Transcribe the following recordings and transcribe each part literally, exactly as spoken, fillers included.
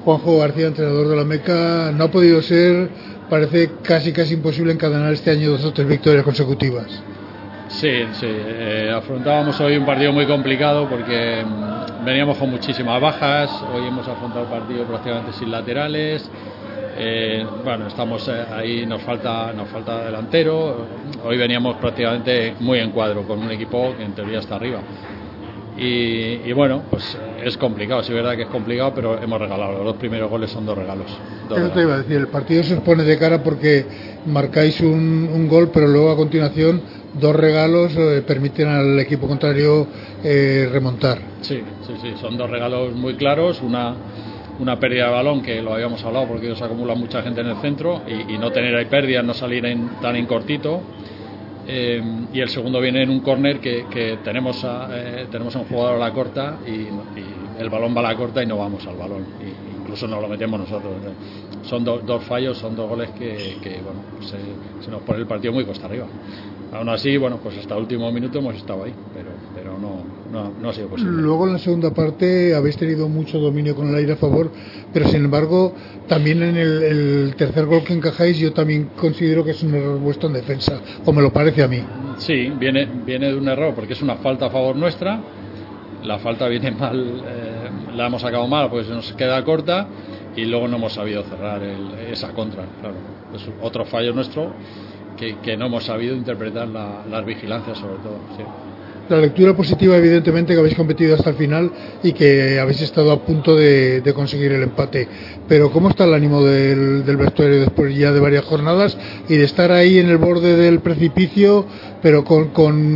Juanjo García, entrenador de la Meca, no ha podido ser, parece casi casi imposible encadenar este año dos o tres victorias consecutivas. Sí, sí, eh, afrontábamos hoy un partido muy complicado porque mmm, veníamos con muchísimas bajas, hoy hemos afrontado el partido prácticamente sin laterales, eh, bueno, estamos eh, ahí, nos falta, nos falta delantero, hoy veníamos prácticamente muy en cuadro con un equipo que en teoría está arriba. Y, y bueno, pues es complicado, sí es verdad que es complicado, pero hemos regalado, los dos primeros goles son dos regalos. Dos Eso regalos. te iba a decir, el partido se os pone de cara porque marcáis un, un gol, pero luego a continuación dos regalos eh, permiten al equipo contrario eh, remontar. Sí, sí, sí, son dos regalos muy claros, una, una pérdida de balón que lo habíamos hablado porque os acumula mucha gente en el centro y, y no tener ahí pérdidas, no salir en, tan en cortito. Eh, y el segundo viene en un córner que, que tenemos a, eh, tenemos a un jugador a la corta y, y el balón va a la corta y no vamos al balón, y incluso nos lo metemos nosotros. Son do, dos fallos, son dos goles que, que bueno, pues, eh, se nos pone el partido muy costa arriba. Aún así, bueno, pues hasta el último minuto hemos estado ahí, pero, pero no, no, no ha sido posible. Luego en la segunda parte habéis tenido mucho dominio con el aire a favor, pero sin embargo también en el, el tercer gol que encajáis yo también considero que es un error vuestro en defensa, o me lo parece a mí. Sí, viene, viene de un error porque es una falta a favor nuestra, la falta viene mal, eh, la hemos sacado mal pues nos queda corta y luego no hemos sabido cerrar el, esa contra, claro, es otro fallo nuestro. Que, que no hemos sabido interpretar la, las vigilancias sobre todo, sí. La lectura positiva evidentemente que habéis competido hasta el final y que habéis estado a punto de, de conseguir el empate, pero ¿cómo está el ánimo del, del vestuario después ya de varias jornadas y de estar ahí en el borde del precipicio pero con,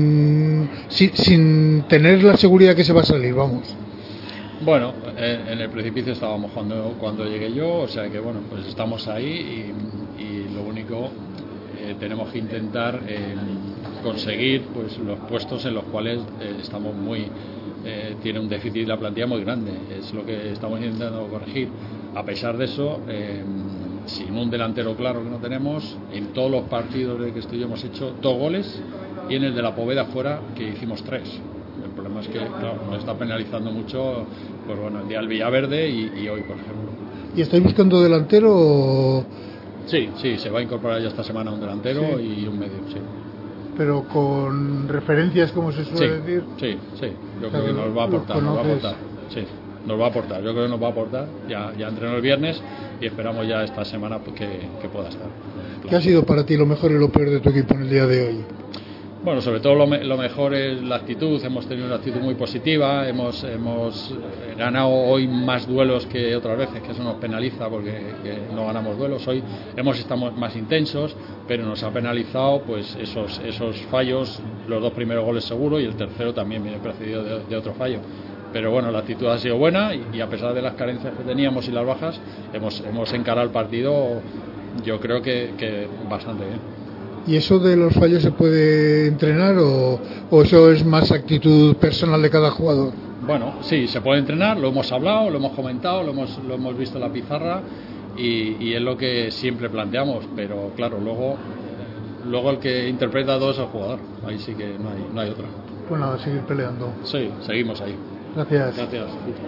con sin, sin tener la seguridad que se va a salir, vamos? Bueno, en, en el precipicio estábamos cuando, cuando llegué yo, o sea que bueno, pues estamos ahí y, y lo único Eh, tenemos que intentar eh, conseguir pues los puestos en los cuales eh, estamos muy eh, tiene un déficit la plantilla muy grande, es lo que estamos intentando corregir. A pesar de eso, eh, sin un delantero claro que no tenemos, en todos los partidos de que estoy hemos hecho dos goles y en el de la Poveda fuera que hicimos tres. El problema es que claro, nos está penalizando mucho, pues bueno, el día del Villaverde y, y hoy por ejemplo. ¿Y estáis buscando delantero o...? Sí, sí, se va a incorporar ya esta semana un delantero sí. Y un medio, sí. Pero con referencias, como se suele sí, decir. Sí, sí, yo creo que nos va a aportar, nos va a aportar, sí, nos va a aportar, yo creo que nos va a aportar, ya, ya entrenó el viernes y esperamos ya esta semana pues, que, que pueda estar. Claro. ¿Qué ha sido para ti lo mejor y lo peor de tu equipo en el día de hoy? Bueno, sobre todo lo, me, lo mejor es la actitud, hemos tenido una actitud muy positiva, hemos, hemos ganado hoy más duelos que otras veces, que eso nos penaliza porque no ganamos duelos, hoy hemos estado más intensos, pero nos ha penalizado pues esos, esos fallos, los dos primeros goles seguro y el tercero también viene precedido de, de otro fallo. Pero bueno, la actitud ha sido buena y, y a pesar de las carencias que teníamos y las bajas, hemos, hemos encarado el partido yo creo que, que bastante bien. ¿Y eso de los fallos se puede entrenar o, o eso es más actitud personal de cada jugador? Bueno, sí, se puede entrenar, lo hemos hablado, lo hemos comentado, lo hemos, lo hemos visto en la pizarra y, y es lo que siempre planteamos, pero claro, luego, luego el que interpreta todo es el jugador, ahí sí que no hay, no hay otra. Pues nada, seguir peleando. Sí, seguimos ahí. Gracias. Gracias.